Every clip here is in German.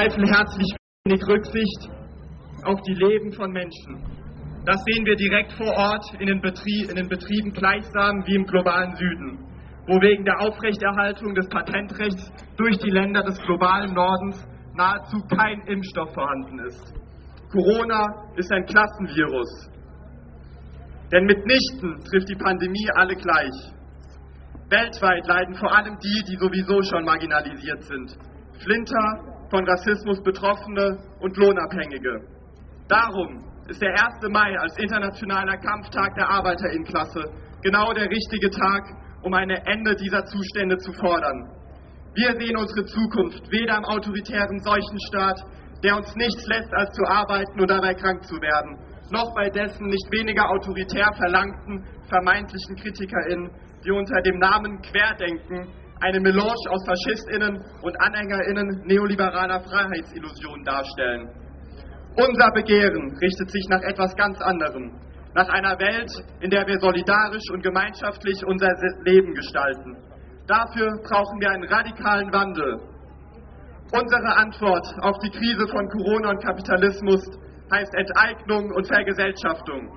Zweifel herzlich wenig Rücksicht auf die Leben von Menschen. Das sehen wir direkt vor Ort in den Betrieben gleichsam wie im globalen Süden, wo wegen der Aufrechterhaltung des Patentrechts durch die Länder des globalen Nordens nahezu kein Impfstoff vorhanden ist. Corona ist ein Klassenvirus, denn mitnichten trifft die Pandemie alle gleich. Weltweit leiden vor allem die, die sowieso schon marginalisiert sind. Flinter, von Rassismus Betroffene und Lohnabhängige. Darum ist der 1. Mai als internationaler Kampftag der Arbeiterinnenklasse genau der richtige Tag, um ein Ende dieser Zustände zu fordern. Wir sehen unsere Zukunft weder im autoritären Seuchenstaat, der uns nichts lässt, als zu arbeiten und dabei krank zu werden, noch bei dessen nicht weniger autoritär verlangten vermeintlichen KritikerInnen, die unter dem Namen Querdenken eine Melange aus FaschistInnen und AnhängerInnen neoliberaler Freiheitsillusionen darstellen. Unser Begehren richtet sich nach etwas ganz anderem, nach einer Welt, in der wir solidarisch und gemeinschaftlich unser Leben gestalten. Dafür brauchen wir einen radikalen Wandel. Unsere Antwort auf die Krise von Corona und Kapitalismus heißt Enteignung und Vergesellschaftung.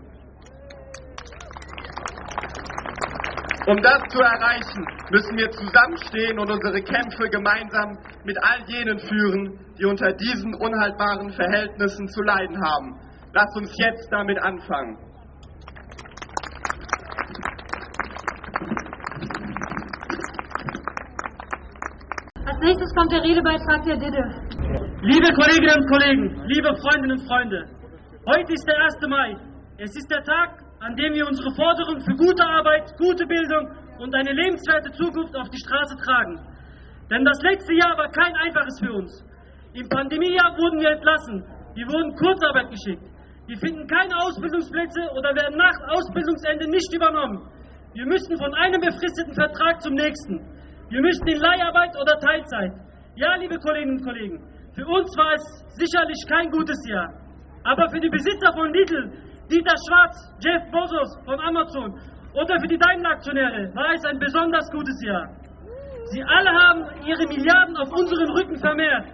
Um das zu erreichen, müssen wir zusammenstehen und unsere Kämpfe gemeinsam mit all jenen führen, die unter diesen unhaltbaren Verhältnissen zu leiden haben. Lasst uns jetzt damit anfangen. Als nächstes kommt der Redebeitrag der Didde. Liebe Kolleginnen und Kollegen, liebe Freundinnen und Freunde, heute ist der 1. Mai. Es ist der Tag, an dem wir unsere Forderungen für gute Arbeit, gute Bildung und eine lebenswerte Zukunft auf die Straße tragen. Denn das letzte Jahr war kein einfaches für uns. Im Pandemiejahr wurden wir entlassen, wir wurden Kurzarbeit geschickt. Wir finden keine Ausbildungsplätze oder werden nach Ausbildungsende nicht übernommen. Wir müssen von einem befristeten Vertrag zum nächsten. Wir müssen in Leiharbeit oder Teilzeit. Ja, liebe Kolleginnen und Kollegen, für uns war es sicherlich kein gutes Jahr. Aber für die Besitzer von Lidl, Dieter Schwarz, Jeff Bezos von Amazon oder für die Daimler-Aktionäre war es ein besonders gutes Jahr. Sie alle haben ihre Milliarden auf unseren Rücken vermehrt.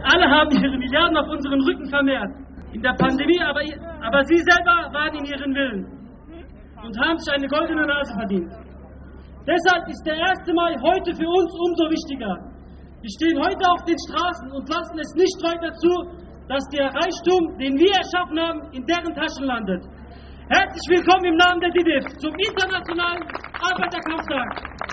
In der Pandemie, aber sie selber waren in ihren Willen und haben sich eine goldene Nase verdient. Deshalb ist der 1. Mai heute für uns umso wichtiger. Wir stehen heute auf den Straßen und lassen es nicht weiter zu, dass der Reichtum, den wir erschaffen haben, in deren Taschen landet. Herzlich willkommen im Namen der DIDIF zum Internationalen Arbeiterkampftag.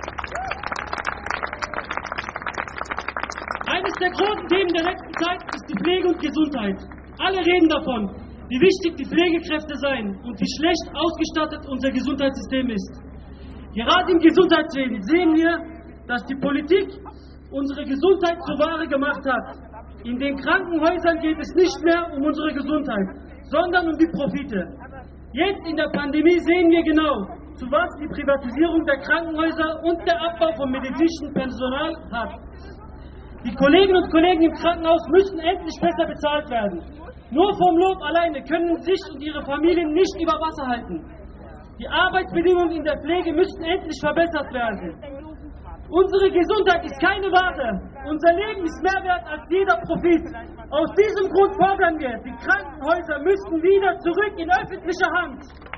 Eines der großen Themen der letzten Zeit ist die Pflege und Gesundheit. Alle reden davon, wie wichtig die Pflegekräfte seien und wie schlecht ausgestattet unser Gesundheitssystem ist. Gerade im Gesundheitswesen sehen wir, dass die Politik unsere Gesundheit zur Ware gemacht hat. In den Krankenhäusern geht es nicht mehr um unsere Gesundheit, sondern um die Profite. Jetzt in der Pandemie sehen wir genau, zu was die Privatisierung der Krankenhäuser und der Abbau von medizinischem Personal hat. Die Kolleginnen und Kollegen im Krankenhaus müssen endlich besser bezahlt werden. Nur vom Lob alleine können sich und ihre Familien nicht über Wasser halten. Die Arbeitsbedingungen in der Pflege müssen endlich verbessert werden. Unsere Gesundheit ist keine Ware. Unser Leben ist mehr wert als jeder Profit. Aus diesem Grund fordern wir, die Krankenhäuser müssen wieder zurück in öffentliche Hand.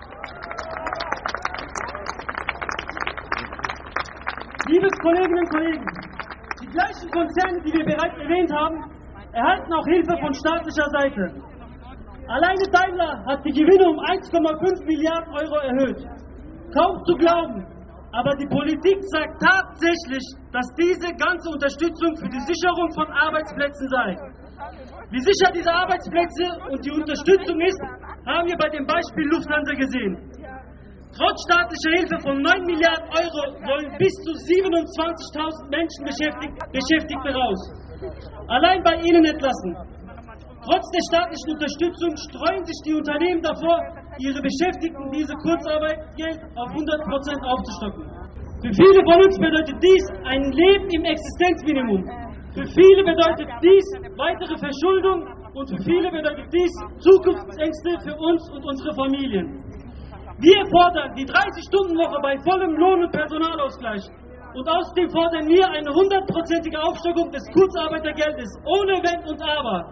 Liebe Kolleginnen und Kollegen, die gleichen Konzerne, die wir bereits erwähnt haben, erhalten auch Hilfe von staatlicher Seite. Alleine Daimler hat die Gewinne um 1,5 Milliarden Euro erhöht. Kaum zu glauben. Aber die Politik sagt tatsächlich, dass diese ganze Unterstützung für die Sicherung von Arbeitsplätzen sei. Wie sicher diese Arbeitsplätze und die Unterstützung ist, haben wir bei dem Beispiel Lufthansa gesehen. Trotz staatlicher Hilfe von 9 Milliarden Euro sollen bis zu 27.000 Menschen Beschäftigte raus. Allein bei ihnen entlassen. Trotz der staatlichen Unterstützung streuen sich die Unternehmen davor, ihre Beschäftigten diese Kurzarbeitgeld auf 100% aufzustocken. Für viele von uns bedeutet dies ein Leben im Existenzminimum. Für viele bedeutet dies weitere Verschuldung und für viele bedeutet dies Zukunftsängste für uns und unsere Familien. Wir fordern die 30-Stunden-Woche bei vollem Lohn- und Personalausgleich. Und außerdem fordern wir eine 100%ige Aufstockung des Kurzarbeitergeldes, ohne Wenn und Aber.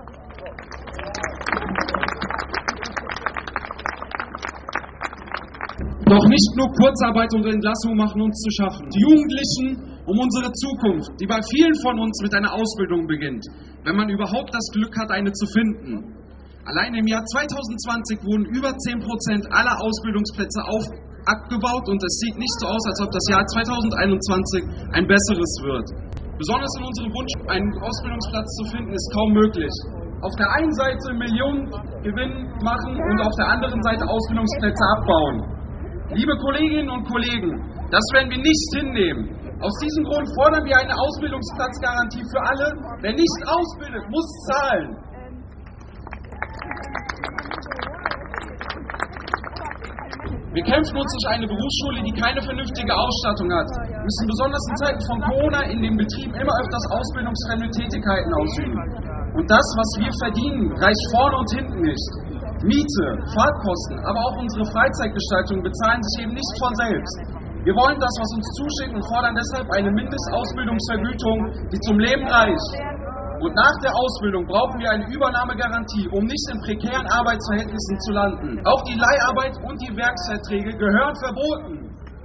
Doch nicht nur Kurzarbeit und Entlassung machen uns zu schaffen. Die Jugendlichen um unsere Zukunft, die bei vielen von uns mit einer Ausbildung beginnt, wenn man überhaupt das Glück hat, eine zu finden. Allein im Jahr 2020 wurden über 10% aller Ausbildungsplätze abgebaut und es sieht nicht so aus, als ob das Jahr 2021 ein besseres wird. Besonders in unserem Wunsch, einen Ausbildungsplatz zu finden, ist kaum möglich. Auf der einen Seite Millionen Gewinn machen und auf der anderen Seite Ausbildungsplätze abbauen. Liebe Kolleginnen und Kollegen, das werden wir nicht hinnehmen. Aus diesem Grund fordern wir eine Ausbildungsplatzgarantie für alle. Wer nicht ausbildet, muss zahlen. Wir kämpfen uns durch eine Berufsschule, die keine vernünftige Ausstattung hat. Wir müssen besonders in Zeiten von Corona in den Betrieben immer öfters ausbildungsfremde Tätigkeiten ausüben. Und das, was wir verdienen, reicht vorne und hinten nicht. Miete, Fahrtkosten, aber auch unsere Freizeitgestaltung bezahlen sich eben nicht von selbst. Wir wollen das, was uns zusteht und fordern deshalb eine Mindestausbildungsvergütung, die zum Leben reicht. Und nach der Ausbildung brauchen wir eine Übernahmegarantie, um nicht in prekären Arbeitsverhältnissen zu landen. Auch die Leiharbeit und die Werksverträge gehören verboten.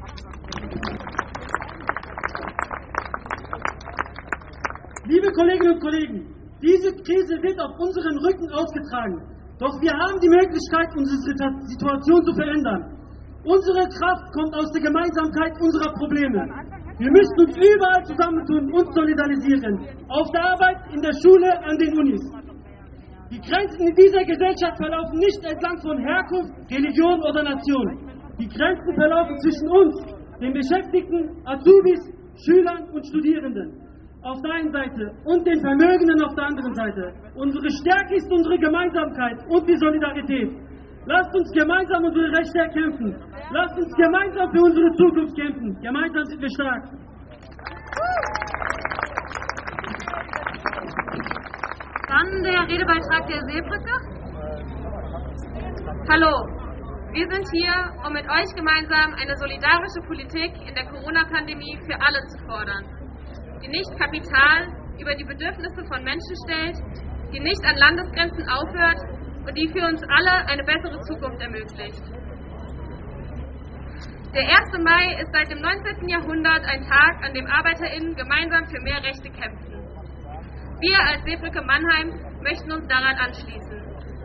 Liebe Kolleginnen und Kollegen, diese Krise wird auf unseren Rücken ausgetragen. Doch wir haben die Möglichkeit, unsere Situation zu verändern. Unsere Kraft kommt aus der Gemeinsamkeit unserer Probleme. Wir müssen uns überall zusammentun und solidarisieren. Auf der Arbeit, in der Schule, an den Unis. Die Grenzen in dieser Gesellschaft verlaufen nicht entlang von Herkunft, Religion oder Nation. Die Grenzen verlaufen zwischen uns, den Beschäftigten, Azubis, Schülern und Studierenden auf der einen Seite und den Vermögenden auf der anderen Seite. Unsere Stärke ist unsere Gemeinsamkeit und die Solidarität. Lasst uns gemeinsam unsere Rechte erkämpfen. Lasst uns gemeinsam für unsere Zukunft kämpfen. Gemeinsam sind wir stark. Dann der Redebeitrag der Seebrücke. Hallo, wir sind hier, um mit euch gemeinsam eine solidarische Politik in der Corona-Pandemie für alle zu fordern, die nicht Kapital über die Bedürfnisse von Menschen stellt, die nicht an Landesgrenzen aufhört und die für uns alle eine bessere Zukunft ermöglicht. Der 1. Mai ist seit dem 19. Jahrhundert ein Tag, an dem ArbeiterInnen gemeinsam für mehr Rechte kämpfen. Wir als Seebrücke Mannheim möchten uns daran anschließen.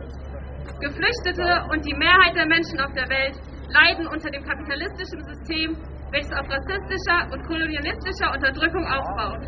Geflüchtete und die Mehrheit der Menschen auf der Welt leiden unter dem kapitalistischen System, welches auf rassistischer und kolonialistischer Unterdrückung aufbaut.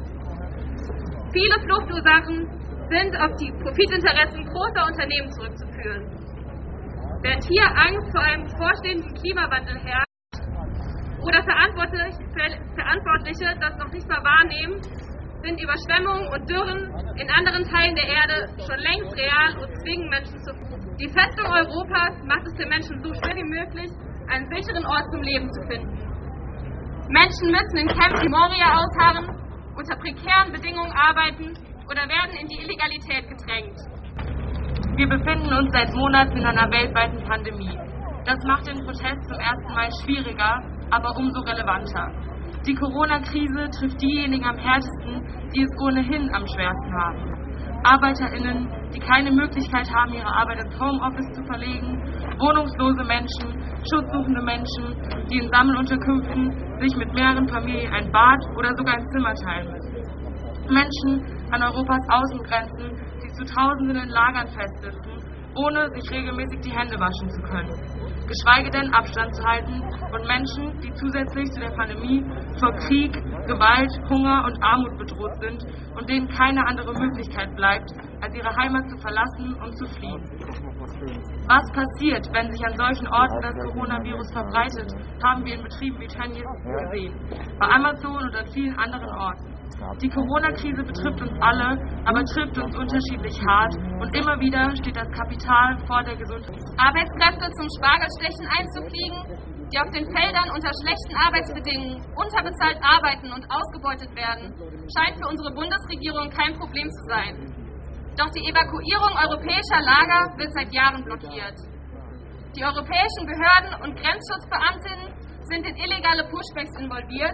Viele Fluchtursachen sind auf die Profitinteressen großer Unternehmen zurückzuführen. Während hier Angst vor einem bevorstehenden Klimawandel herrscht oder Verantwortliche das noch nicht mal wahrnehmen, sind Überschwemmungen und Dürren in anderen Teilen der Erde schon längst real und zwingen Menschen zur Flucht. Die Festung Europas macht es den Menschen so schwer wie möglich, einen sicheren Ort zum Leben zu finden. Menschen müssen in Camps wie Moria ausharren, unter prekären Bedingungen arbeiten oder werden in die Illegalität gedrängt. Wir befinden uns seit Monaten in einer weltweiten Pandemie. Das macht den Protest zum 1. Mai schwieriger, aber umso relevanter. Die Corona-Krise trifft diejenigen am härtesten, die es ohnehin am schwersten haben. ArbeiterInnen, die keine Möglichkeit haben, ihre Arbeit ins Homeoffice zu verlegen, wohnungslose Menschen, schutzsuchende Menschen, die in Sammelunterkünften sich mit mehreren Familien ein Bad oder sogar ein Zimmer teilen müssen. Menschen an Europas Außengrenzen, die zu Tausenden in Lagern festsitzen, ohne sich regelmäßig die Hände waschen zu können, geschweige denn Abstand zu halten, und Menschen, die zusätzlich zu der Pandemie vor Krieg, Gewalt, Hunger und Armut bedroht sind und denen keine andere Möglichkeit bleibt, als ihre Heimat zu verlassen und zu fliehen. Was passiert, wenn sich an solchen Orten das Coronavirus verbreitet, haben wir in Betrieben wie Tönnies gesehen, bei Amazon und an vielen anderen Orten. Die Corona-Krise betrifft uns alle, aber trifft uns unterschiedlich hart und immer wieder steht das Kapital vor der Gesundheit. Arbeitskräfte zum Spargelstechen einzufliegen, die auf den Feldern unter schlechten Arbeitsbedingungen unterbezahlt arbeiten und ausgebeutet werden, scheint für unsere Bundesregierung kein Problem zu sein. Doch die Evakuierung europäischer Lager wird seit Jahren blockiert. Die europäischen Behörden und Grenzschutzbeamtinnen sind in illegale Pushbacks involviert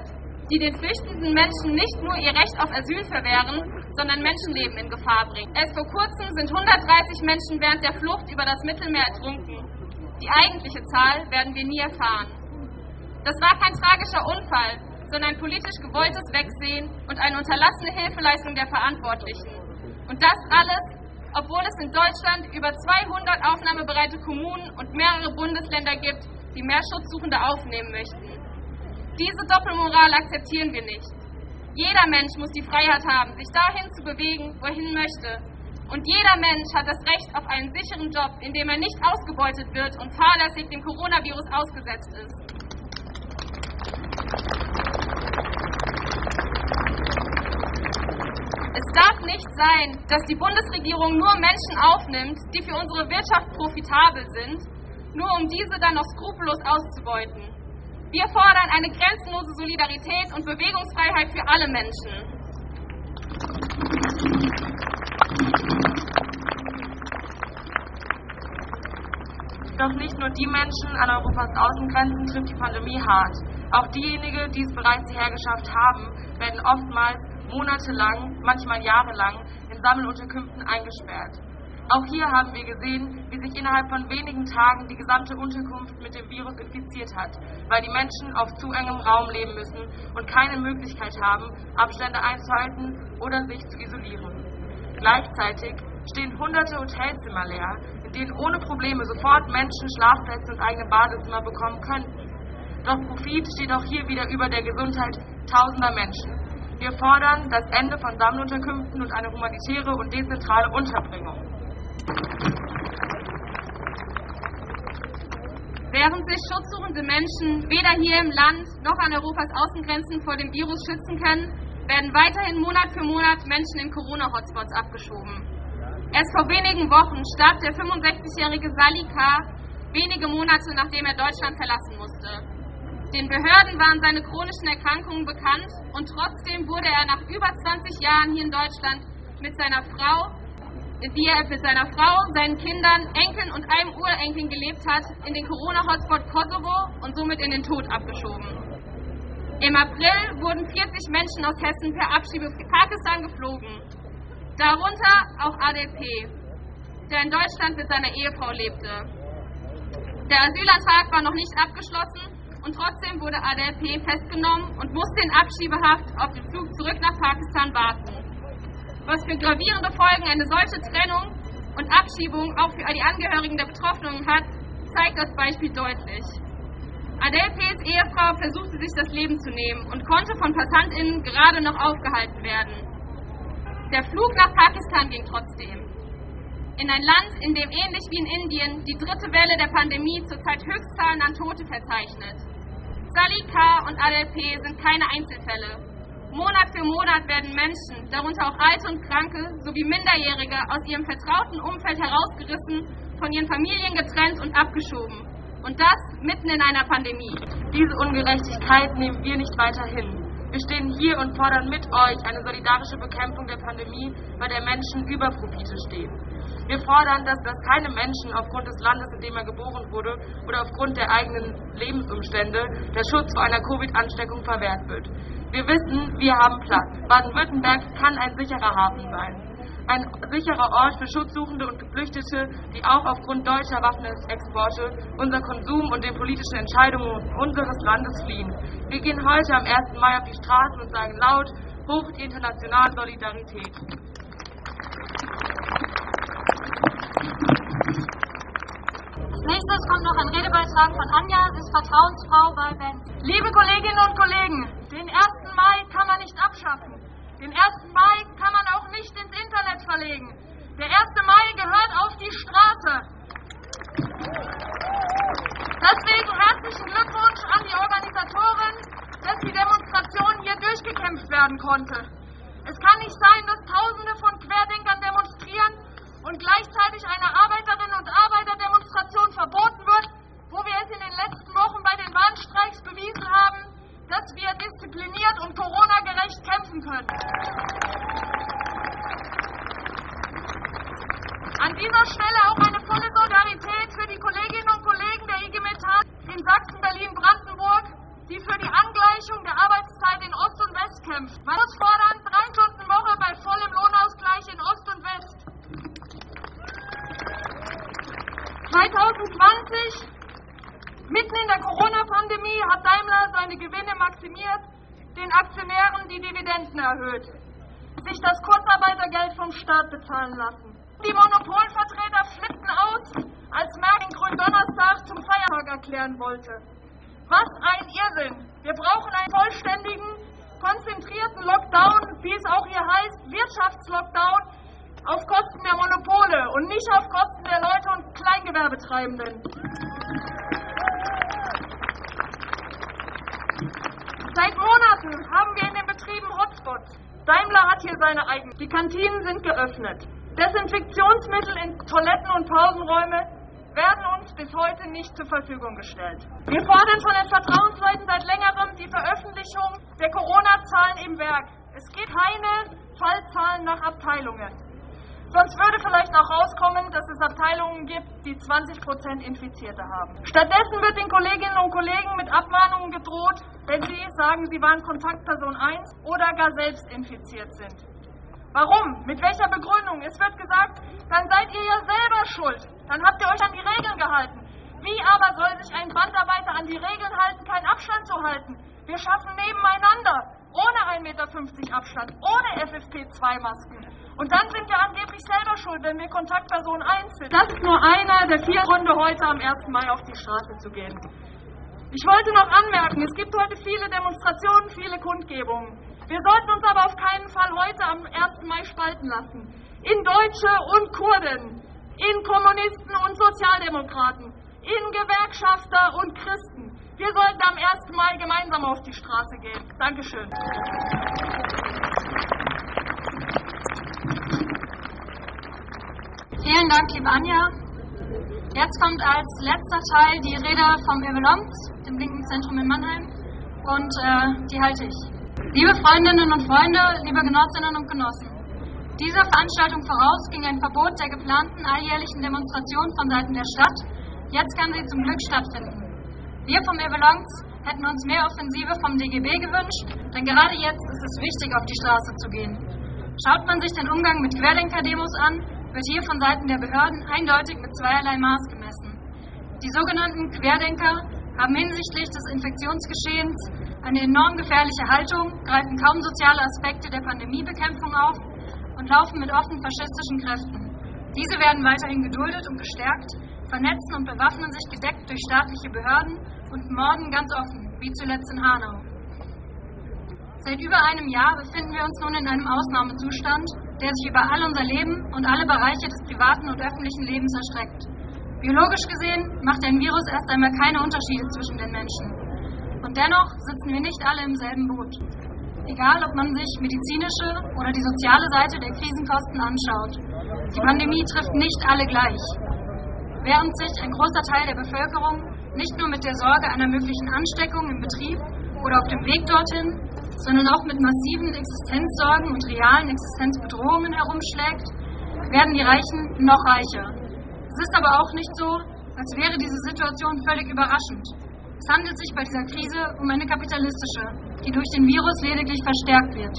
die den flüchtenden Menschen nicht nur ihr Recht auf Asyl verwehren, sondern Menschenleben in Gefahr bringen. Erst vor kurzem sind 130 Menschen während der Flucht über das Mittelmeer ertrunken. Die eigentliche Zahl werden wir nie erfahren. Das war kein tragischer Unfall, sondern ein politisch gewolltes Wegsehen und eine unterlassene Hilfeleistung der Verantwortlichen. Und das alles, obwohl es in Deutschland über 200 aufnahmebereite Kommunen und mehrere Bundesländer gibt, die mehr Schutzsuchende aufnehmen möchten. Diese Doppelmoral akzeptieren wir nicht. Jeder Mensch muss die Freiheit haben, sich dahin zu bewegen, wohin möchte. Und jeder Mensch hat das Recht auf einen sicheren Job, in dem er nicht ausgebeutet wird und fahrlässig dem Coronavirus ausgesetzt ist. Es darf nicht sein, dass die Bundesregierung nur Menschen aufnimmt, die für unsere Wirtschaft profitabel sind, nur um diese dann noch skrupellos auszubeuten. Wir fordern eine grenzenlose Solidarität und Bewegungsfreiheit für alle Menschen. Doch nicht nur die Menschen an Europas Außengrenzen trifft die Pandemie hart. Auch diejenigen, die es bereits hierher geschafft haben, werden oftmals monatelang, manchmal jahrelang in Sammelunterkünften eingesperrt. Auch hier haben wir gesehen, wie sich innerhalb von wenigen Tagen die gesamte Unterkunft mit dem Virus infiziert hat, weil die Menschen auf zu engem Raum leben müssen und keine Möglichkeit haben, Abstände einzuhalten oder sich zu isolieren. Gleichzeitig stehen hunderte Hotelzimmer leer, in denen ohne Probleme sofort Menschen Schlafplätze und eigene Badezimmer bekommen könnten. Doch Profit steht auch hier wieder über der Gesundheit tausender Menschen. Wir fordern das Ende von Sammelunterkünften und eine humanitäre und dezentrale Unterbringung. Während sich schutzsuchende Menschen weder hier im Land noch an Europas Außengrenzen vor dem Virus schützen können, werden weiterhin Monat für Monat Menschen in Corona-Hotspots abgeschoben. Erst vor wenigen Wochen starb der 65-jährige Salih K., wenige Monate nachdem er Deutschland verlassen musste. Den Behörden waren seine chronischen Erkrankungen bekannt und trotzdem wurde er nach über 20 Jahren hier in Deutschland mit seiner Frau, seinen Kindern, Enkeln und einem Urenkel gelebt hat, in den Corona-Hotspot Kosovo und somit in den Tod abgeschoben. Im April wurden 40 Menschen aus Hessen per Abschiebe für Pakistan geflogen, darunter auch ADP, der in Deutschland mit seiner Ehefrau lebte. Der Asylantrag war noch nicht abgeschlossen und trotzdem wurde ADP festgenommen und musste in Abschiebehaft auf den Flug zurück nach Pakistan warten. Was für gravierende Folgen eine solche Trennung und Abschiebung auch für die Angehörigen der Betroffenen hat, zeigt das Beispiel deutlich. ADPs Ehefrau versuchte sich das Leben zu nehmen und konnte von PassantInnen gerade noch aufgehalten werden. Der Flug nach Pakistan ging trotzdem. In ein Land, in dem ähnlich wie in Indien die dritte Welle der Pandemie zurzeit Höchstzahlen an Tote verzeichnet. Salih K. und ADP sind keine Einzelfälle. Monat für Monat werden Menschen, darunter auch Alte und Kranke, sowie Minderjährige, aus ihrem vertrauten Umfeld herausgerissen, von ihren Familien getrennt und abgeschoben. Und das mitten in einer Pandemie. Diese Ungerechtigkeit nehmen wir nicht weiter hin. Wir stehen hier und fordern mit euch eine solidarische Bekämpfung der Pandemie, bei der Menschen über Profite stehen. Wir fordern, dass keine Menschen aufgrund des Landes, in dem er geboren wurde, oder aufgrund der eigenen Lebensumstände der Schutz vor einer Covid-Ansteckung verwehrt wird. Wir wissen, wir haben Platz. Baden-Württemberg kann ein sicherer Hafen sein. Ein sicherer Ort für Schutzsuchende und Geflüchtete, die auch aufgrund deutscher Waffenexporte unser Konsum und den politischen Entscheidungen unseres Landes fliehen. Wir gehen heute am 1. Mai auf die Straßen und sagen laut, hoch die internationale Solidarität. Als nächstes kommt noch ein Redebeitrag von Anja, sie ist Vertrauensfrau bei BEN. Liebe Kolleginnen und Kollegen, den 1. Mai kann man nicht abschaffen. Den 1. Mai kann man auch nicht ins Internet verlegen. Der 1. Mai gehört auf die Straße. Deswegen herzlichen Glückwunsch an die Organisatoren, dass die Demonstration hier durchgekämpft werden konnte. Es kann nicht sein, dass Tausende von Querdenkern demonstrieren und gleichzeitig eine Arbeiterinnen- und Arbeiterdemonstration verboten wird, wo wir es in den letzten Wochen bei den Warnstreiks bewiesen haben, dass wir diszipliniert und Corona-gerecht kämpfen können. An dieser Stelle auch eine volle Solidarität für die Kolleginnen und Kollegen der IG Metall in Sachsen, Berlin, Brandenburg, die für die Angleichung der Arbeitszeit in Ost und West kämpft. Man muss fordern, 3-Stunden-Woche bei vollem Lohnausgleich in Ost und West. 2020, mitten in der Corona-Pandemie, hat Daimler seine Gewinne maximiert, den Aktionären die Dividenden erhöht, sich das Kurzarbeitergeld vom Staat bezahlen lassen. Die Monopolvertreter flippten aus, als Merkel den Gründonnerstag zum Feiertag erklären wollte. Was ein Irrsinn! Wir brauchen einen vollständigen, konzentrierten Lockdown, wie es auch hier heißt, Wirtschaftslockdown, auf Kosten der Monopole und nicht auf Kosten der Leute und Kleingewerbetreibenden. Seit Monaten haben wir in den Betrieben Hotspots. Daimler hat hier seine eigenen. Die Kantinen sind geöffnet. Desinfektionsmittel in Toiletten und Pausenräume werden uns bis heute nicht zur Verfügung gestellt. Wir fordern von den Vertrauensleuten seit längerem die Veröffentlichung der Corona-Zahlen im Werk. Es gibt keine Fallzahlen nach Abteilungen. Sonst würde vielleicht auch rauskommen, dass es Abteilungen gibt, die 20% Infizierte haben. Stattdessen wird den Kolleginnen und Kollegen mit Abmahnungen gedroht, wenn sie sagen, sie waren Kontaktperson 1 oder gar selbst infiziert sind. Warum? Mit welcher Begründung? Es wird gesagt, dann seid ihr ja selber schuld. Dann habt ihr euch an die Regeln gehalten. Wie aber soll sich ein Bandarbeiter an die Regeln halten, keinen Abstand zu halten? Wir schaffen nebeneinander, ohne 1,50 Meter Abstand, ohne FFP2-Masken. Und dann sind wir angeblich selber schuld, wenn wir Kontaktperson 1 sind. Das ist nur einer der 4 Gründe, heute am 1. Mai auf die Straße zu gehen. Ich wollte noch anmerken, es gibt heute viele Demonstrationen, viele Kundgebungen. Wir sollten uns aber auf keinen Fall heute am 1. Mai spalten lassen. In Deutsche und Kurden, in Kommunisten und Sozialdemokraten, in Gewerkschafter und Christen. Wir sollten am 1. Mai gemeinsam auf die Straße gehen. Dankeschön. Vielen Dank, liebe Anja. Jetzt kommt als letzter Teil die Rede vom Evelons, dem linken Zentrum in Mannheim, und die halte ich. Liebe Freundinnen und Freunde, liebe Genossinnen und Genossen, dieser Veranstaltung voraus ging ein Verbot der geplanten alljährlichen Demonstration von Seiten der Stadt. Jetzt kann sie zum Glück stattfinden. Wir vom Evelons hätten uns mehr Offensive vom DGB gewünscht, denn gerade jetzt ist es wichtig, auf die Straße zu gehen. Schaut man sich den Umgang mit Querdenker-Demos an, wird hier von Seiten der Behörden eindeutig mit zweierlei Maß gemessen. Die sogenannten Querdenker haben hinsichtlich des Infektionsgeschehens eine enorm gefährliche Haltung, greifen kaum soziale Aspekte der Pandemiebekämpfung auf und laufen mit offen faschistischen Kräften. Diese werden weiterhin geduldet und gestärkt, vernetzen und bewaffnen sich gedeckt durch staatliche Behörden und morden ganz offen, wie zuletzt in Hanau. Seit über einem Jahr befinden wir uns nun in einem Ausnahmezustand, der sich über all unser Leben und alle Bereiche des privaten und öffentlichen Lebens erstreckt. Biologisch gesehen macht ein Virus erst einmal keine Unterschiede zwischen den Menschen. Und dennoch sitzen wir nicht alle im selben Boot. Egal, ob man sich medizinische oder die soziale Seite der Krisenkosten anschaut. Die Pandemie trifft nicht alle gleich. Während sich ein großer Teil der Bevölkerung nicht nur mit der Sorge einer möglichen Ansteckung im Betrieb oder auf dem Weg dorthin, sondern auch mit massiven Existenzsorgen und realen Existenzbedrohungen herumschlägt, werden die Reichen noch reicher. Es ist aber auch nicht so, als wäre diese Situation völlig überraschend. Es handelt sich bei dieser Krise um eine kapitalistische, die durch den Virus lediglich verstärkt wird.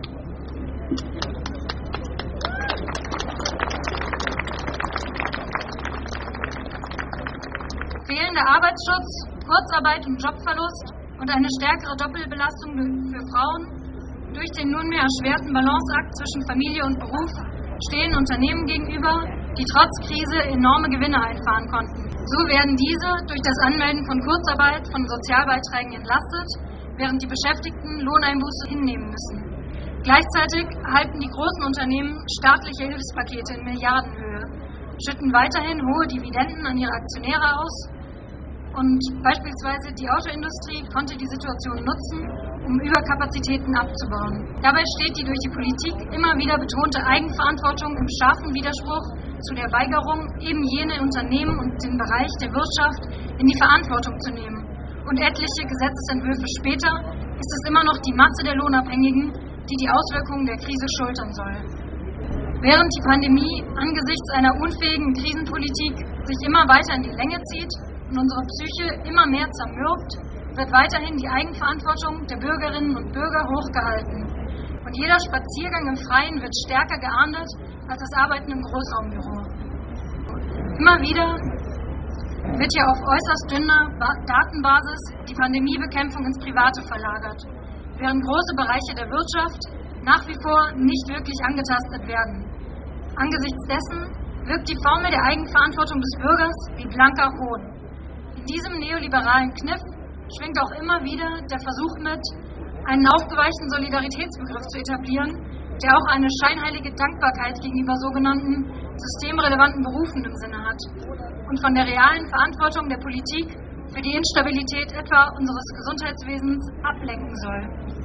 Fehlender Arbeitsschutz, Kurzarbeit und Jobverlust und eine stärkere Doppelbelastung für Frauen durch den nunmehr erschwerten Balanceakt zwischen Familie und Beruf stehen Unternehmen gegenüber, die trotz Krise enorme Gewinne einfahren konnten. So werden diese durch das Anmelden von Kurzarbeit von Sozialbeiträgen entlastet, während die Beschäftigten Lohneinbuße hinnehmen müssen. Gleichzeitig erhalten die großen Unternehmen staatliche Hilfspakete in Milliardenhöhe, schütten weiterhin hohe Dividenden an ihre Aktionäre aus und beispielsweise die Autoindustrie konnte die Situation nutzen, um Überkapazitäten abzubauen. Dabei steht die durch die Politik immer wieder betonte Eigenverantwortung im scharfen Widerspruch zu der Weigerung, eben jene Unternehmen und den Bereich der Wirtschaft in die Verantwortung zu nehmen. Und etliche Gesetzesentwürfe später ist es immer noch die Masse der Lohnabhängigen, die die Auswirkungen der Krise schultern soll. Während die Pandemie angesichts einer unfähigen Krisenpolitik sich immer weiter in die Länge zieht und unsere Psyche immer mehr zermürbt, wird weiterhin die Eigenverantwortung der Bürgerinnen und Bürger hochgehalten. Und jeder Spaziergang im Freien wird stärker geahndet als das Arbeiten im Großraumbüro. Immer wieder wird ja auf äußerst dünner Datenbasis die Pandemiebekämpfung ins Private verlagert, während große Bereiche der Wirtschaft nach wie vor nicht wirklich angetastet werden. Angesichts dessen wirkt die Formel der Eigenverantwortung des Bürgers wie blanker Hohn. In diesem neoliberalen Kniff schwingt auch immer wieder der Versuch mit, einen aufgeweichten Solidaritätsbegriff zu etablieren, der auch eine scheinheilige Dankbarkeit gegenüber sogenannten systemrelevanten Berufen im Sinne hat und von der realen Verantwortung der Politik für die Instabilität etwa unseres Gesundheitswesens ablenken soll.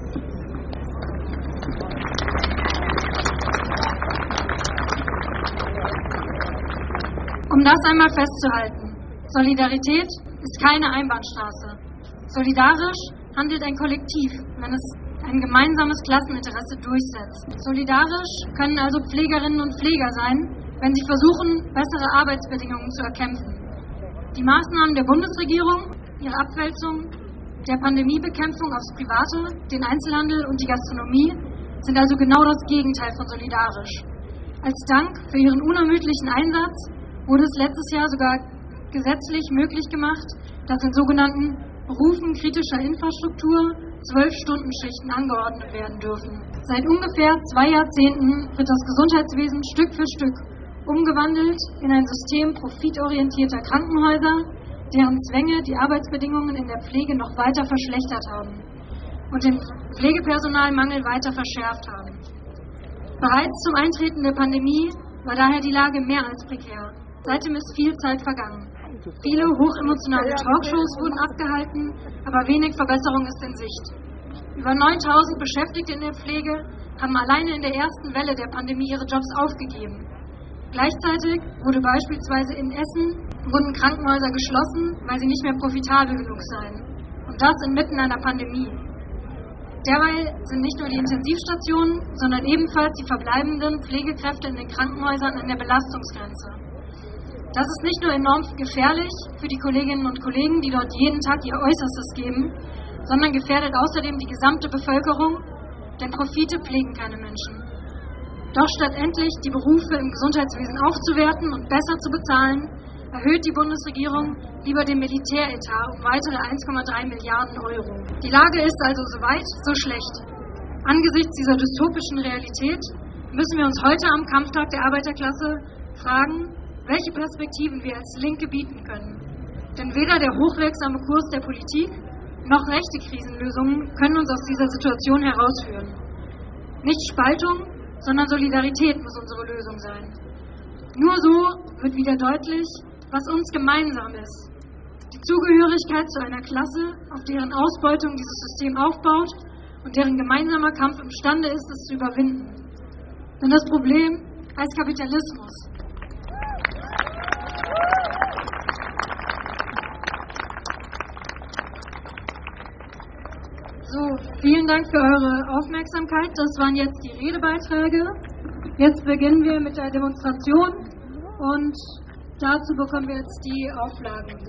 Um das einmal festzuhalten, Solidarität ist keine Einbahnstraße. Solidarisch handelt ein Kollektiv, wenn es ein gemeinsames Klasseninteresse durchsetzt. Solidarisch können also Pflegerinnen und Pfleger sein, wenn sie versuchen, bessere Arbeitsbedingungen zu erkämpfen. Die Maßnahmen der Bundesregierung, ihre Abwälzung der Pandemiebekämpfung aufs Private, den Einzelhandel und die Gastronomie sind also genau das Gegenteil von solidarisch. Als Dank für ihren unermüdlichen Einsatz wurde es letztes Jahr sogar gesetzlich möglich gemacht, dass in sogenannten Berufen kritischer Infrastruktur 12-Stunden-Schichten angeordnet werden dürfen. Seit ungefähr 2 Jahrzehnten wird das Gesundheitswesen Stück für Stück umgewandelt in ein System profitorientierter Krankenhäuser, deren Zwänge die Arbeitsbedingungen in der Pflege noch weiter verschlechtert haben und den Pflegepersonalmangel weiter verschärft haben. Bereits zum Eintreten der Pandemie war daher die Lage mehr als prekär. Seitdem ist viel Zeit vergangen. Viele hochemotionale Talkshows wurden abgehalten, aber wenig Verbesserung ist in Sicht. Über 9.000 Beschäftigte in der Pflege haben alleine in der ersten Welle der Pandemie ihre Jobs aufgegeben. Gleichzeitig wurde beispielsweise in Essen Krankenhäuser geschlossen, weil sie nicht mehr profitabel genug seien. Und das inmitten einer Pandemie. Derweil sind nicht nur die Intensivstationen, sondern ebenfalls die verbleibenden Pflegekräfte in den Krankenhäusern an der Belastungsgrenze. Das ist nicht nur enorm gefährlich für die Kolleginnen und Kollegen, die dort jeden Tag ihr Äußerstes geben, sondern gefährdet außerdem die gesamte Bevölkerung, denn Profite pflegen keine Menschen. Doch statt endlich die Berufe im Gesundheitswesen aufzuwerten und besser zu bezahlen, erhöht die Bundesregierung lieber den Militäretat um weitere 1,3 Milliarden Euro. Die Lage ist also so weit, so schlecht. Angesichts dieser dystopischen Realität müssen wir uns heute am Kampftag der Arbeiterklasse fragen, welche Perspektiven wir als Linke bieten können. Denn weder der hochwirksame Kurs der Politik noch rechte Krisenlösungen können uns aus dieser Situation herausführen. Nicht Spaltung, sondern Solidarität muss unsere Lösung sein. Nur so wird wieder deutlich, was uns gemeinsam ist. Die Zugehörigkeit zu einer Klasse, auf deren Ausbeutung dieses System aufbaut und deren gemeinsamer Kampf imstande ist, es zu überwinden. Denn das Problem heißt Kapitalismus. So, vielen Dank für eure Aufmerksamkeit. Das waren jetzt die Redebeiträge. Jetzt beginnen wir mit der Demonstration und dazu bekommen wir jetzt die Auflagen.